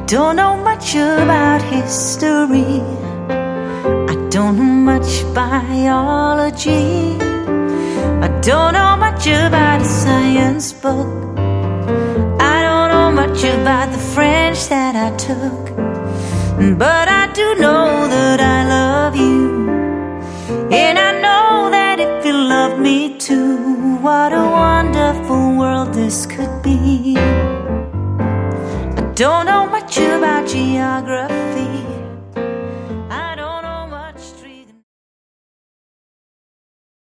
don't know much about history. I don't know much biology. I don't know much about a science book. I don't know much about the French that I took. But I do know that I love you. And I know that if you love me too, what a wonderful world this could be. I don't know much about geography.